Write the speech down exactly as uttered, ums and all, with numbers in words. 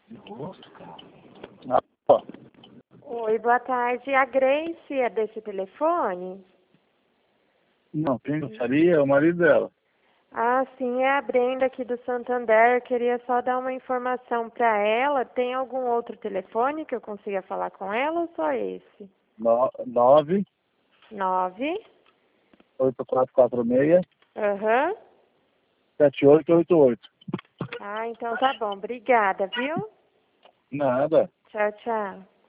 Alô? Oi, boa tarde. A Grace é desse telefone? Não, quem gostaria é o marido dela. Ah, sim, é a Brenda aqui do Santander. Eu queria só dar uma informação para ela. Tem algum outro telefone que eu consiga falar com ela ou só esse? No, nove Nove. oito quatro quatro seis Aham. sete oito oito oito. Ah, então tá bom. Obrigada, viu? Nada. Tchau, tchau.